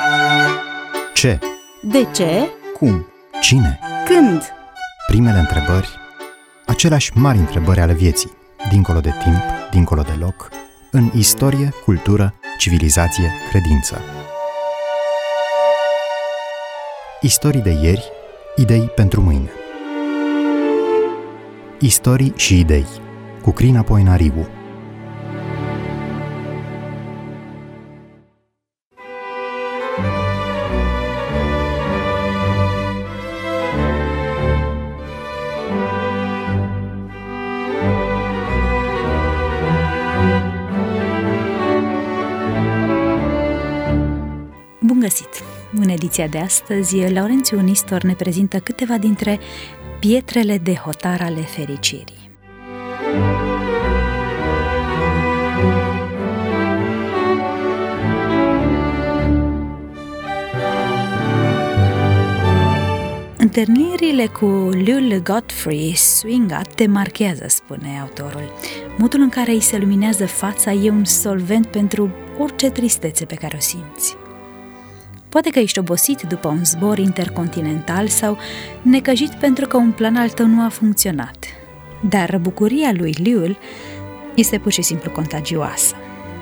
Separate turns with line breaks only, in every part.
Ce?
De ce?
Cum? Cine?
Când?
Primele întrebări, aceleași mari întrebări ale vieții, dincolo de timp, dincolo de loc, în istorie, cultură, civilizație, credință. Istorii de ieri, idei pentru mâine. Istorii și idei, cu Crina Poenariu.
Bun găsit! În ediția de astăzi, Laurențiu Nistor ne prezintă câteva dintre pietrele de hotar ale fericirii. Întâlnirile cu Lul Godfrey Swingat te marchează, spune autorul. Modul în care îi se luminează fața e un solvent pentru orice tristețe pe care o simți. Poate că ești obosit după un zbor intercontinental sau necăjit pentru că un plan al tău nu a funcționat. Dar bucuria lui Lul este pur și simplu contagioasă.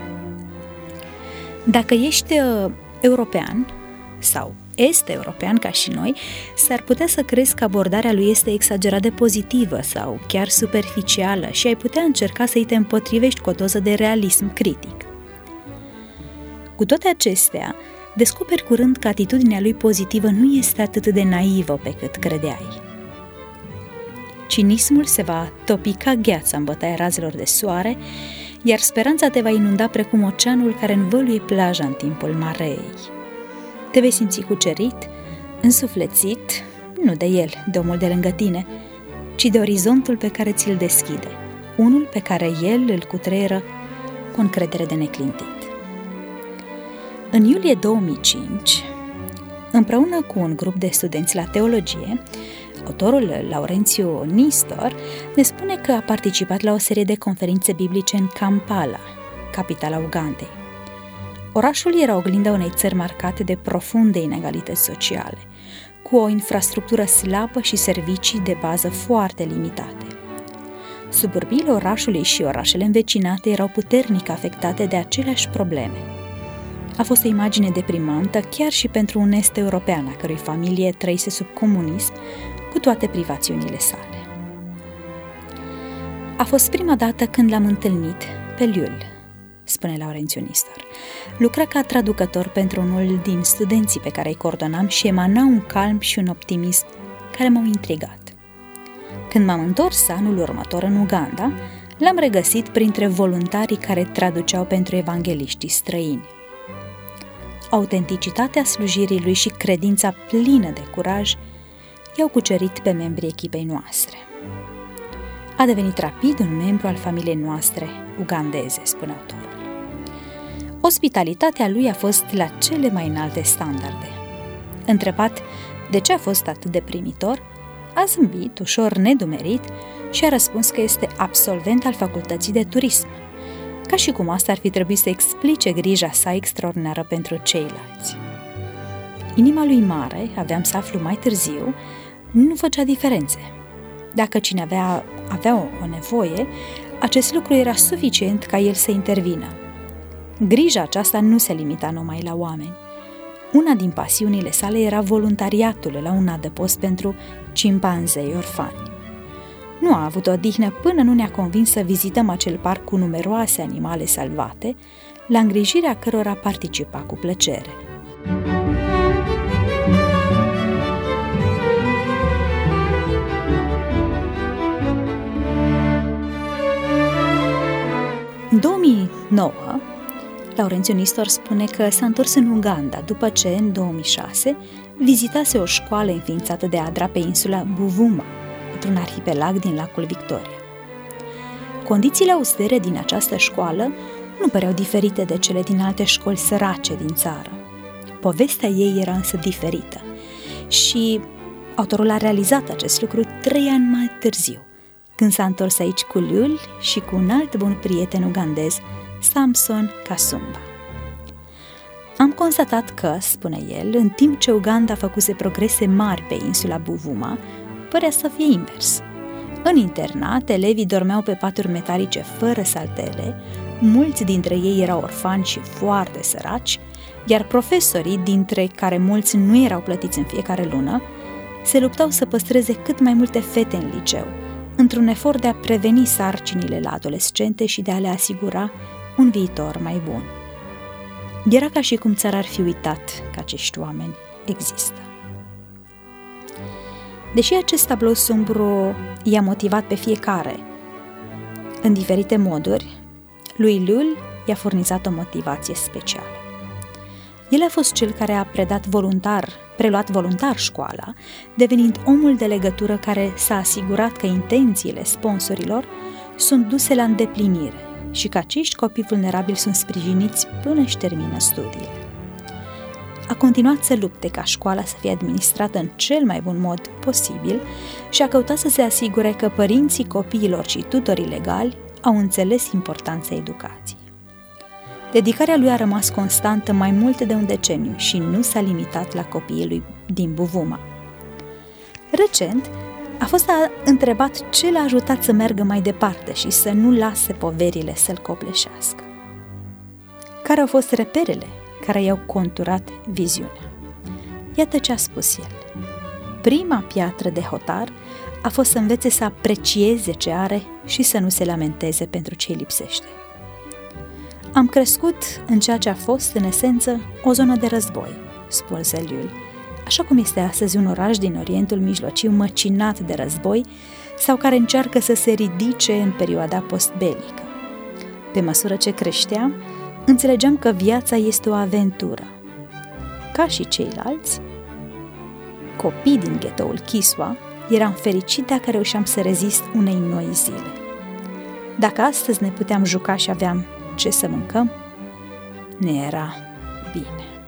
Dacă ești european sau est-european ca și noi, s-ar putea să crezi că abordarea lui este exagerat de pozitivă sau chiar superficială și ai putea încerca să-i te împotrivești cu o doză de realism critic. Cu toate acestea, descoperi curând că atitudinea lui pozitivă nu este atât de naivă pe cât credeai. Cinismul se va topi ca gheața în bătaia razelor de soare, iar speranța te va inunda precum oceanul care învăluie plaja în timpul mareei. Te vei simți cucerit, însuflețit, nu de el, de omul de lângă tine, ci de orizontul pe care ți-l deschide, unul pe care el îl cutreieră cu încredere de neclintit. În iulie 2005, împreună cu un grup de studenți la teologie, autorul Laurențiu Nistor ne spune că a participat la o serie de conferințe biblice în Kampala, capitala Ugandei. Orașul era oglinda unei țări marcate de profunde inegalități sociale, cu o infrastructură slabă și servicii de bază foarte limitate. Suburbiile orașului și orașele învecinate erau puternic afectate de aceleași probleme. A fost o imagine deprimantă chiar și pentru un est-european a cărui familie trăise sub comunism cu toate privațiunile sale. A fost prima dată când l-am întâlnit pe Lul, spune Laurențiu Nistor. Lucra ca traducător pentru unul din studenții pe care îi coordonam și emana un calm și un optimism care m-au intrigat. Când m-am întors anul următor în Uganda, l-am regăsit printre voluntarii care traduceau pentru evangeliștii străini. Autenticitatea slujirii lui și credința plină de curaj i-au cucerit pe membrii echipei noastre. A devenit rapid un membru al familiei noastre ugandeze, spune autorul. Ospitalitatea lui a fost la cele mai înalte standarde. Întrebat de ce a fost atât de primitor, a zâmbit, ușor nedumerit, și a răspuns că este absolvent al facultății de turism, ca și cum asta ar fi trebuit să explice grija sa extraordinară pentru ceilalți. Inima lui mare, aveam să aflu mai târziu, nu făcea diferențe. Dacă cineva avea o nevoie, acest lucru era suficient ca el să intervină. Grija aceasta nu se limita numai la oameni. Una din pasiunile sale era voluntariatul la un adăpost pentru cimpanzei orfani. Nu a avut odihnă până nu ne-a convins să vizităm acel parc cu numeroase animale salvate, la îngrijirea cărora participa cu plăcere. În 2009, Laurențiu Nistor spune că s-a întors în Uganda după ce, în 2006, vizitase o școală înființată de ADRA pe insula Buvuma, într-un arhipelag din lacul Victoria. Condițiile austere din această școală nu păreau diferite de cele din alte școli sărace din țară. Povestea ei era însă diferită și autorul a realizat acest lucru 3 ani mai târziu, când s-a întors aici cu Lul și cu un alt bun prieten ugandez, Samson Kasumba. Am constatat că, spune el, în timp ce Uganda făcuse progrese mari pe insula Buvuma, părea să fie invers. În internat, elevii dormeau pe paturi metalice fără saltele, mulți dintre ei erau orfani și foarte săraci, iar profesorii, dintre care mulți nu erau plătiți în fiecare lună, se luptau să păstreze cât mai multe fete în liceu, într-un efort de a preveni sarcinile la adolescente și de a le asigura un viitor mai bun. Era ca și cum țara ar fi uitat că acești oameni există. Deși acest tablou sumbru i-a motivat pe fiecare în diferite moduri, lui Lul i-a furnizat o motivație specială. El a fost cel care a preluat voluntar școala, devenind omul de legătură care s-a asigurat că intențiile sponsorilor sunt duse la îndeplinire și că acești copii vulnerabili sunt sprijiniți până își termină studiile. A continuat să lupte ca școala să fie administrată în cel mai bun mod posibil și a căutat să se asigure că părinții copiilor și tutorii legali au înțeles importanța educației. Dedicarea lui a rămas constantă mai mult de un deceniu și nu s-a limitat la copiii lui din Buvuma. Recent, a fost întrebat ce l-a ajutat să meargă mai departe și să nu lase poverile să-l copleșească. Care au fost reperele care i-au conturat viziunea? Iată ce a spus el. Prima piatră de hotar a fost să învețe să aprecieze ce are și să nu se lamenteze pentru ce îi lipsește. Am crescut în ceea ce a fost, în esență, o zonă de război, spune Zeliul, așa cum este astăzi un oraș din Orientul Mijlociu măcinat de război sau care încearcă să se ridice în perioada postbelică. Pe măsură ce creșteam, înțelegeam că viața este o aventură. Ca și ceilalți, copii din ghetoul Kiswa, eram fericit dacă reușeam să rezist unei noi zile. Dacă astăzi ne puteam juca și aveam ce să mâncăm, ne era bine.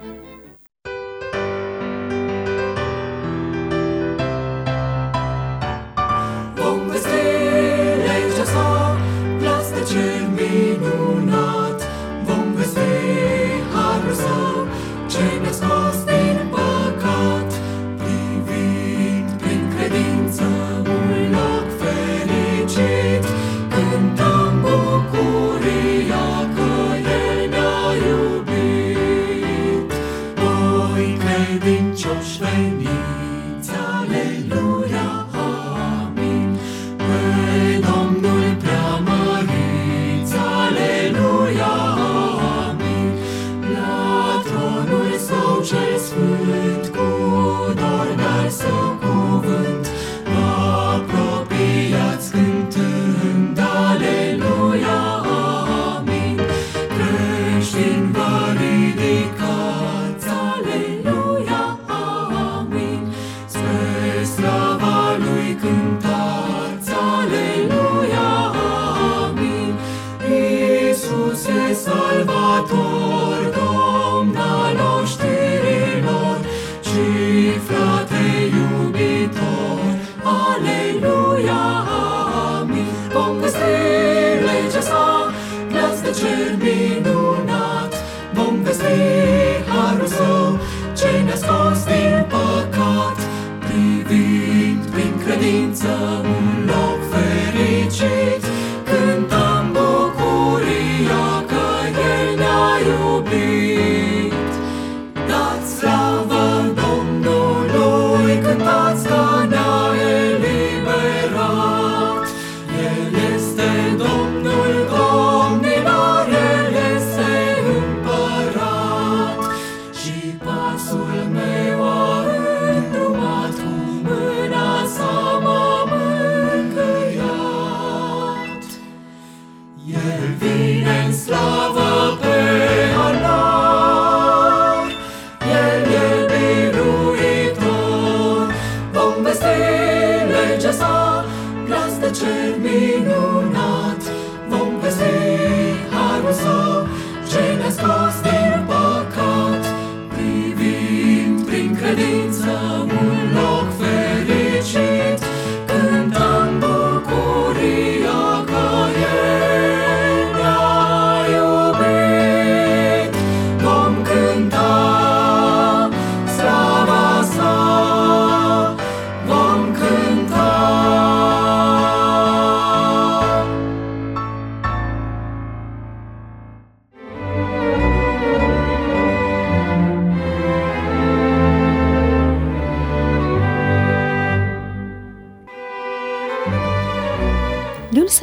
Vom găsi legea sa, glas de cer minunat. Vom găsi harul său, ce ne-a scos din păcat. Privind prin credință un loc fericit, cântăm bucuria că El ne-a iubit. Voi credincioși veniți, aleluia, amin. Pe Domnul preamăriți, aleluia, amin. La tronul Său cel sfânt, cu dor de-al Său cuvânt, apropiați cântând, aleluia, amin. Creștini vă ridicați, aleluia, amin. Spre slava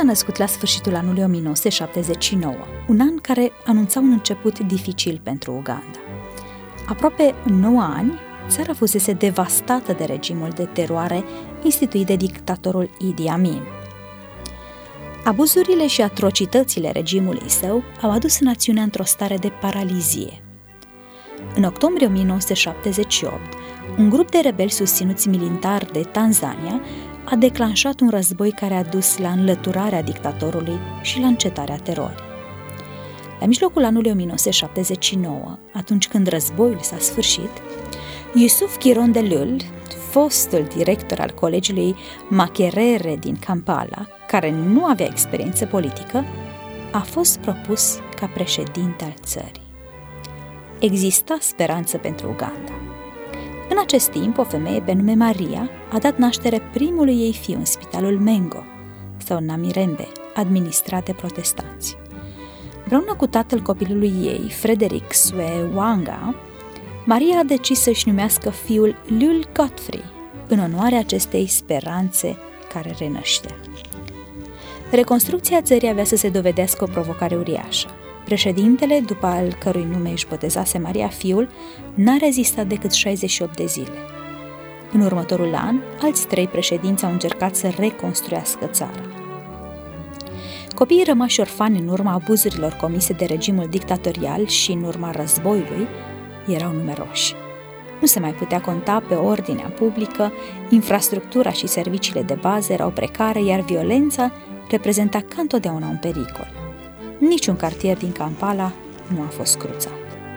s-a născut la sfârșitul anului 1979, un an care anunța un început dificil pentru Uganda. Aproape 9 ani, țara fusese devastată de regimul de teroare instituit de dictatorul Idi Amin. Abuzurile și atrocitățile regimului său au adus națiunea într-o stare de paralizie. În octombrie 1978, un grup de rebeli susținuți militar de Tanzania a declanșat un război care a dus la înlăturarea dictatorului și la încetarea terorii. La mijlocul anului 1979, atunci când războiul s-a sfârșit, Yusuf Kirondelul, fostul director al colegiului Makerere din Kampala, care nu avea experiență politică, a fost propus ca președinte al țării. Exista speranță pentru Uganda. În acest timp, o femeie pe nume Maria a dat naștere primului ei fiu în spitalul Mengo, sau Namirembe, administrat de protestanți. Împreună cu tatăl copilului ei, Frederick Swewanga, Maria a decis să-și numească fiul Lul Godfrey, în onoarea acestei speranțe care renăștea. Reconstrucția țării avea să se dovedească o provocare uriașă. Președintele, după al cărui nume își botezase Maria fiul, n-a rezistat decât 68 de zile. În următorul an, alți 3 președinți au încercat să reconstruiască țara. Copiii rămași orfani în urma abuzurilor comise de regimul dictatorial și în urma războiului erau numeroși. Nu se mai putea conta pe ordinea publică, infrastructura și serviciile de bază erau precare, iar violența reprezenta ca întotdeauna un pericol. Niciun cartier din Kampala nu a fost cruțat.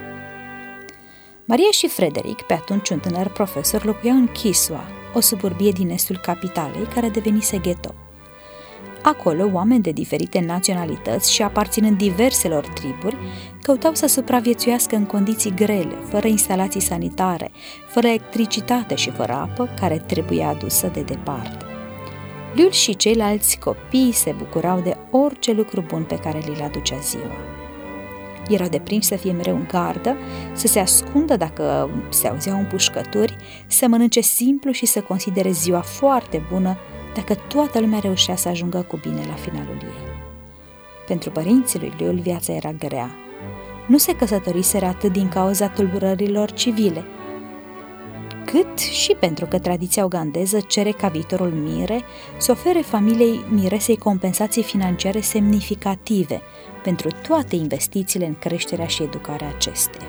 Maria și Frederick, pe atunci un tânăr profesor, locuiau în Kiswa, o suburbie din estul capitalei, care devenise ghetto. Acolo, oameni de diferite naționalități și aparținând diverselor triburi, căutau să supraviețuiască în condiții grele, fără instalații sanitare, fără electricitate și fără apă, care trebuia adusă de departe. Lul și ceilalți copii se bucurau de orice lucru bun pe care li-l aducea ziua. Erau deprinși să fie mereu în gardă, să se ascundă dacă se auzeau împușcături, să mănânce simplu și să considere ziua foarte bună dacă toată lumea reușea să ajungă cu bine la finalul ei. Pentru părinții lui Lul viața era grea. Nu se căsătoriseră atât din cauza tulburărilor civile, cât și pentru că tradiția ugandeză cere ca viitorul mire să ofere familiei miresei compensații financiare semnificative pentru toate investițiile în creșterea și educarea acesteia.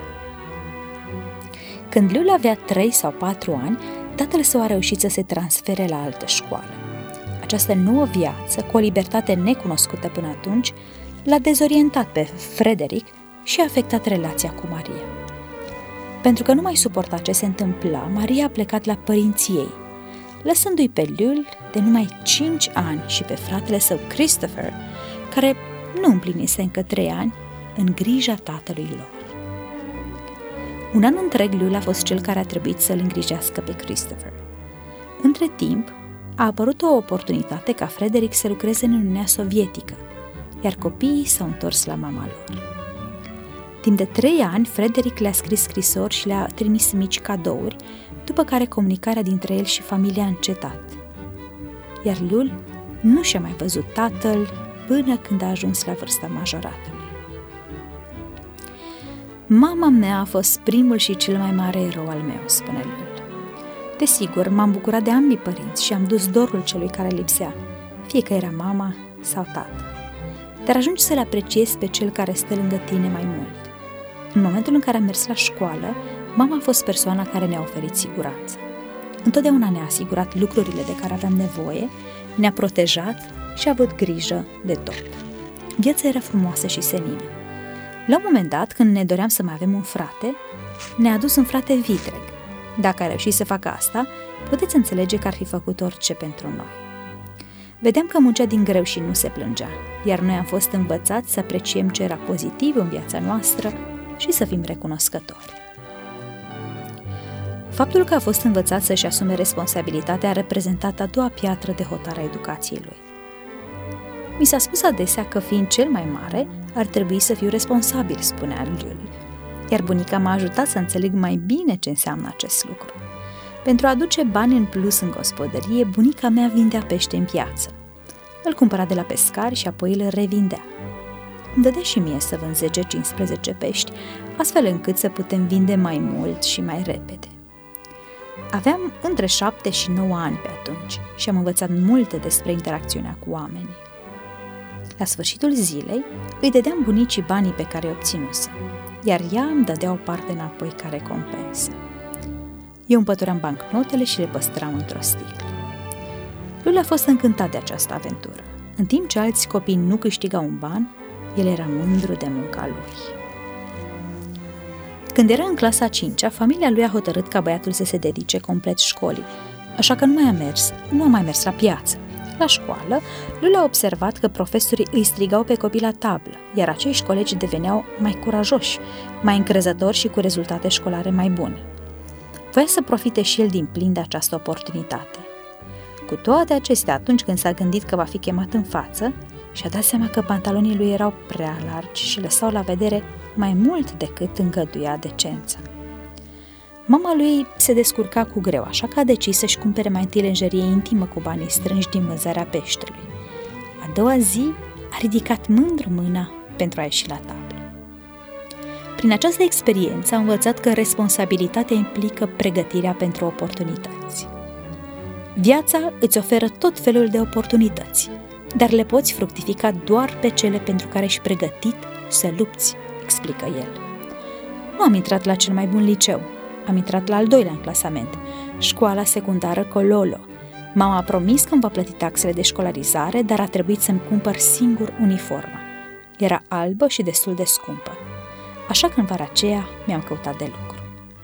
Când Lul avea 3 sau 4 ani, tatăl său a reușit să se transfere la altă școală. Această nouă viață, cu o libertate necunoscută până atunci, l-a dezorientat pe Frederick și a afectat relația cu Maria. Pentru că nu mai suporta ce se întâmpla, Maria a plecat la părinții ei, lăsându-i pe Lul de numai 5 ani și pe fratele său Christopher, care nu împlinise încă 3 ani, în grija tatălui lor. Un an întreg Lul a fost cel care a trebuit să-l îngrijească pe Christopher. Între timp, a apărut o oportunitate ca Frederick să lucreze în Uniunea Sovietică, iar copiii s-au întors la mama lor. Timp de 3 ani, Frederick le-a scris scrisori și le-a trimis mici cadouri, după care comunicarea dintre el și familia a încetat. Iar Lul nu și-a mai văzut tatăl până când a ajuns la vârsta majoratului. Mama mea a fost primul și cel mai mare erou al meu, spune Lul. Desigur, m-am bucurat de ambii părinți și am dus dorul celui care lipsea, fie că era mama sau tată. Dar ajungi să-l apreciezi pe cel care stă lângă tine mai mult. În momentul în care am mers la școală, mama a fost persoana care ne-a oferit siguranță. Întotdeauna ne-a asigurat lucrurile de care aveam nevoie, ne-a protejat și a avut grijă de tot. Viața era frumoasă și senină. La un moment dat, când ne doream să mai avem un frate, ne-a adus un frate vitreg. Dacă a reușit să facă asta, puteți înțelege că ar fi făcut orice pentru noi. Vedeam că muncea din greu și nu se plângea, iar noi am fost învățați să apreciem ce era pozitiv în viața noastră și să fim recunoscători. Faptul că a fost învățat să-și asume responsabilitatea a reprezentat a doua piatră de hotar a educației lui. Mi s-a spus adesea că, fiind cel mai mare, ar trebui să fiu responsabil, spunea Lul. Iar bunica m-a ajutat să înțeleg mai bine ce înseamnă acest lucru. Pentru a aduce bani în plus în gospodărie, bunica mea vindea pește în piață. Îl cumpăra de la pescari și apoi îl revindea. Îmi dădea și mie să vând 10-15 pești, astfel încât să putem vinde mai mult și mai repede. Aveam între 7 și 9 ani pe atunci și am învățat multe despre interacțiunea cu oamenii. La sfârșitul zilei îi dădeam bunicii banii pe care îi obținuse, iar ea îmi dădea o parte înapoi ca recompensă. Eu împăturam bancnotele și le păstram într-o sticlă. Lulu a fost încântat de această aventură. În timp ce alți copii nu câștigau un ban, el era mândru de munca lui. Când era în clasa a 5-a, familia lui a hotărât ca băiatul să se dedice complet școlii, așa că nu a mai mers la piață. La școală, Lulu a observat că profesorii îi strigau pe copii la tablă, iar acești colegi deveneau mai curajoși, mai încrezători și cu rezultate școlare mai bune. Voia să profite și el din plin de această oportunitate. Cu toate acestea, atunci când s-a gândit că va fi chemat în față, și-a dat seama că pantalonii lui erau prea largi și lăsau la vedere mai mult decât îngăduia decența. Mama lui se descurca cu greu, așa că a decis să-și cumpere mai întâi lenjerie intimă cu banii strânși din vânzarea peștelui. A doua zi a ridicat mândru mâna pentru a ieși la tablă. Prin această experiență a învățat că responsabilitatea implică pregătirea pentru oportunități. Viața îți oferă tot felul de oportunități, dar le poți fructifica doar pe cele pentru care ești pregătit să lupți, explică el. Nu am intrat la cel mai bun liceu, am intrat la al 2-lea în clasament, școala secundară Cololo. Mama a promis că îmi va plăti taxele de școlarizare, dar a trebuit să-mi cumpăr singur uniforma. Era albă și destul de scumpă, așa că în vara aceea mi-am căutat de lucru.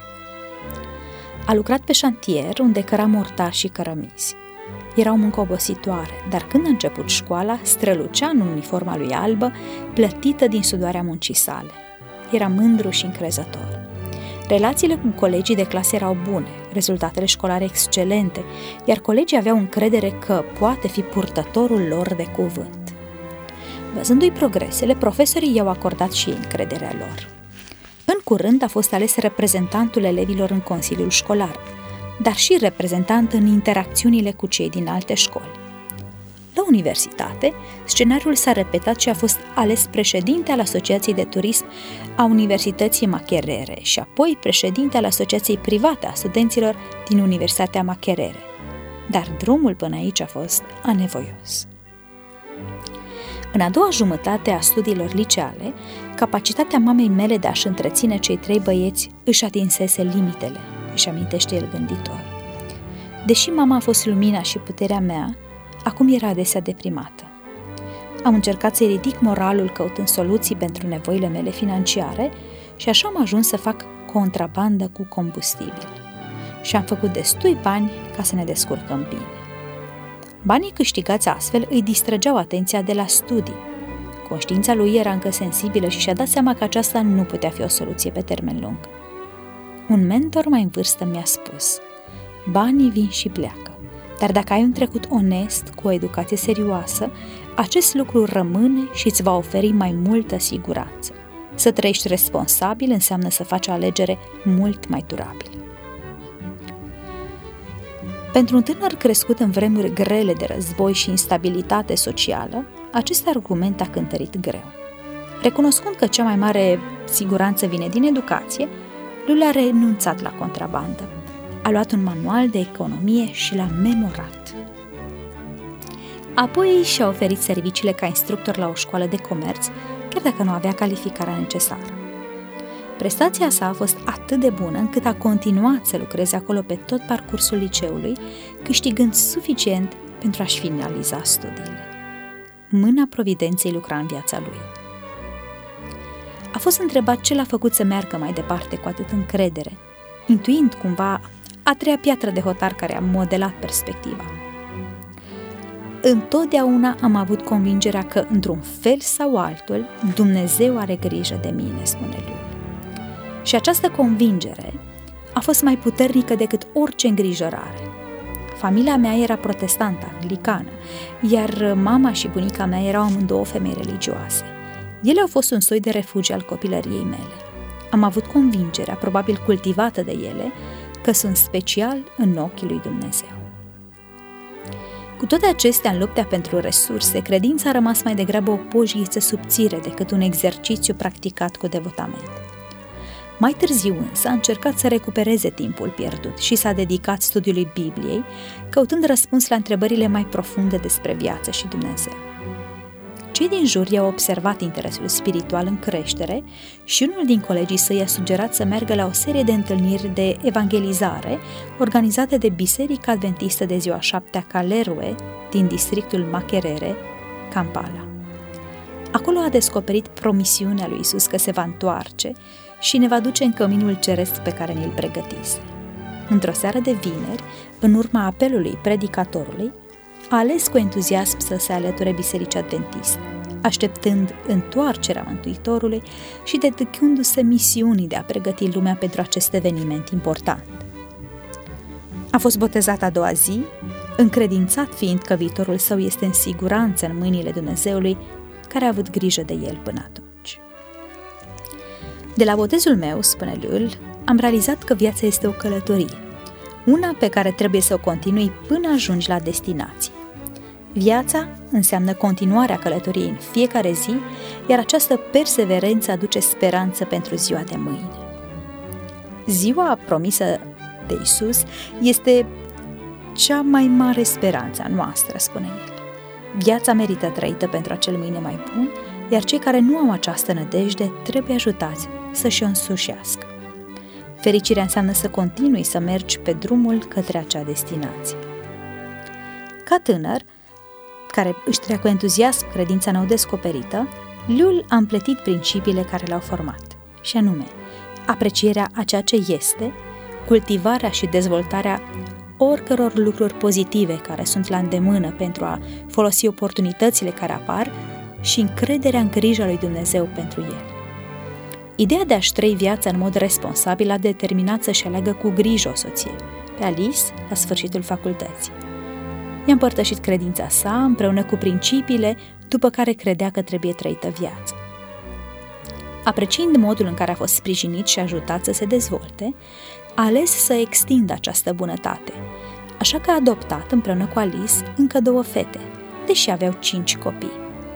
A lucrat pe șantier, unde căra mortar și cărămizi. Era o muncă obositoare, dar când a început școala, strălucea în uniforma lui albă, plătită din sudoarea muncii sale. Era mândru și încrezător. Relațiile cu colegii de clasă erau bune, rezultatele școlare excelente, iar colegii aveau încredere că poate fi purtătorul lor de cuvânt. Văzându-i progresele, profesorii i-au acordat și ei încrederea lor. În curând a fost ales reprezentantul elevilor în consiliul școlar, dar și reprezentant în interacțiunile cu cei din alte școli. La universitate, scenariul s-a repetat și a fost ales președinte al Asociației de Turism a Universității Makerere și apoi președinte al Asociației Private a Studenților din Universitatea Makerere. Dar drumul până aici a fost anevoios. În a doua jumătate a studiilor liceale, capacitatea mamei mele de a-și întreține cei 3 băieți își atinsese limitele, își amintește el gânditor. Deși mama a fost lumina și puterea mea, acum era adesea deprimată. Am încercat să-i ridic moralul căutând soluții pentru nevoile mele financiare și așa am ajuns să fac contrabandă cu combustibil. Și am făcut destui bani ca să ne descurcăm bine. Banii câștigați astfel îi distrăgeau atenția de la studii. Conștiința lui era încă sensibilă și și-a dat seama că aceasta nu putea fi o soluție pe termen lung. Un mentor mai în vârstă mi-a spus: banii vin și pleacă, dar dacă ai un trecut onest, cu o educație serioasă, acest lucru rămâne și îți va oferi mai multă siguranță. Să trăiești responsabil înseamnă să faci o alegere mult mai durabilă. Pentru un tânăr crescut în vremuri grele de război și instabilitate socială, acest argument a cântărit greu. Recunoscând că cea mai mare siguranță vine din educație, Lulu a renunțat la contrabandă. A luat un manual de economie și l-a memorat. Apoi și-a oferit serviciile ca instructor la o școală de comerț, chiar dacă nu avea calificarea necesară. Prestația sa a fost atât de bună încât a continuat să lucreze acolo pe tot parcursul liceului, câștigând suficient pentru a-și finaliza studiile. Mâna providenței lucra în viața lui. A fost întrebat ce l-a făcut să meargă mai departe cu atât încredere, intuind cumva a treia piatră de hotar care a modelat perspectiva. Întotdeauna am avut convingerea că, într-un fel sau altul, Dumnezeu are grijă de mine, spune lui. Și această convingere a fost mai puternică decât orice îngrijorare. Familia mea era protestantă, anglicană, iar mama și bunica mea erau amândouă femei religioase. Ele au fost un soi de refugiu al copilăriei mele. Am avut convingerea, probabil cultivată de ele, că sunt special în ochii lui Dumnezeu. Cu toate acestea, în lupta pentru resurse, credința a rămas mai degrabă o pojghiță subțire decât un exercițiu practicat cu devotament. Mai târziu însă a încercat să recupereze timpul pierdut și s-a dedicat studiului Bibliei, căutând răspuns la întrebările mai profunde despre viață și Dumnezeu. Cei din jur i-au observat interesul spiritual în creștere și unul din colegii săi a sugerat să meargă la o serie de întâlniri de evangelizare organizate de Biserica Adventistă de Ziua 7-a Kalerue din districtul Makerere, Kampala. Acolo a descoperit promisiunea lui Isus că se va întoarce și ne va duce în căminul ceresc pe care ni-l pregătise. Într-o seară de vineri, în urma apelului predicatorului, a ales cu entuziasm să se alăture Bisericii Adventiste, așteptând întoarcerea Mântuitorului și dedicându-se misiunii de a pregăti lumea pentru acest eveniment important. A fost botezat a doua zi, încredințat fiind că viitorul său este în siguranță în mâinile Dumnezeului, care a avut grijă de el până atunci. De la botezul meu, spune Lul, am realizat că viața este o călătorie, una pe care trebuie să o continui până ajungi la destinație. Viața înseamnă continuarea călătoriei în fiecare zi, iar această perseverență aduce speranță pentru ziua de mâine. Ziua promisă de Isus este cea mai mare speranță a noastră, spune el. Viața merită trăită pentru acel mâine mai bun, iar cei care nu au această nădejde trebuie ajutați să-și o însușească. Fericirea înseamnă să continui să mergi pe drumul către acea destinație. Ca tânăr, care își trăia cu entuziasm credința nou descoperită, Lul a împletit principiile care l-au format, și anume aprecierea a ceea ce este, cultivarea și dezvoltarea oricăror lucruri pozitive care sunt la îndemână pentru a folosi oportunitățile care apar și încrederea în grija lui Dumnezeu pentru el. Ideea de a-și trăi viața în mod responsabil a determinat să-și aleagă cu grijă o soție, pe Alice, la sfârșitul facultății. I-a împărtășit credința sa împreună cu principiile după care credea că trebuie trăită viața. Apreciind modul în care a fost sprijinit și ajutat să se dezvolte, a ales să extindă această bunătate, așa că a adoptat împreună cu Alice încă 2 fete, deși aveau 5 copii.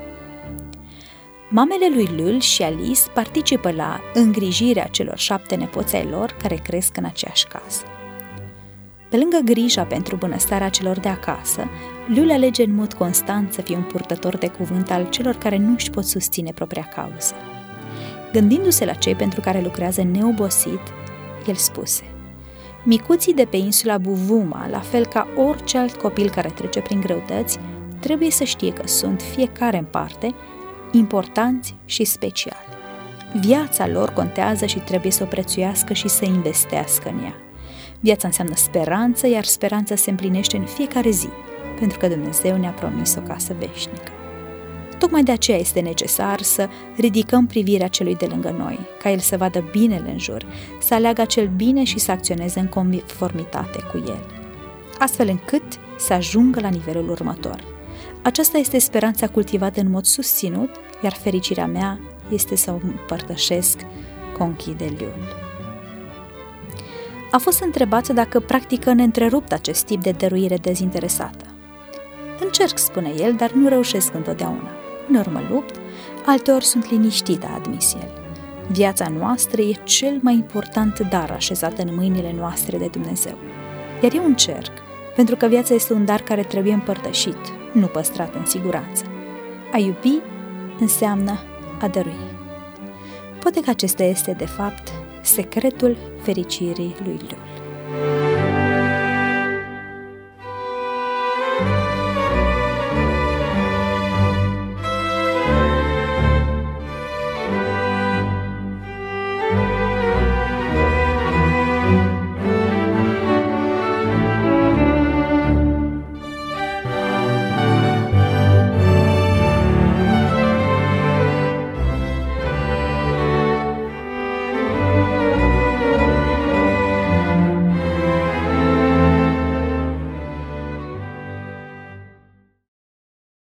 Mamele lui Lul și Alice participă la îngrijirea celor 7 nepoți ai lor care cresc în aceeași casă. Pe lângă grija pentru bunăstarea celor de acasă, Lul alege în mod constant să fie un purtător de cuvânt al celor care nu își pot susține propria cauză. Gândindu-se la cei pentru care lucrează neobosit, el spuse: micuții de pe insula Buvuma, la fel ca orice alt copil care trece prin greutăți, trebuie să știe că sunt, fiecare în parte, importanți și speciali. Viața lor contează și trebuie să o prețuiască și să investească în ea. Viața înseamnă speranță, iar speranța se împlinește în fiecare zi, pentru că Dumnezeu ne-a promis o casă veșnică. Tocmai de aceea este necesar să ridicăm privirea celui de lângă noi, ca el să vadă binele în jur, să aleagă acel bine și să acționeze în conformitate cu el, astfel încât să ajungă la nivelul următor. Aceasta este speranța cultivată în mod susținut, iar fericirea mea este să o împărtășesc, conchide Lul. A fost întrebat dacă practică neîntrerupt acest tip de dăruire dezinteresată. Încerc, spune el, dar nu reușesc întotdeauna. Uneori mă lupt, alteori sunt liniștită, a admis el. Viața noastră e cel mai important dar așezat în mâinile noastre de Dumnezeu. Iar eu încerc, pentru că viața este un dar care trebuie împărtășit, nu păstrat în siguranță. A iubi înseamnă a dărui. Poate că acesta este, de fapt, secretul fericirii lui Lul.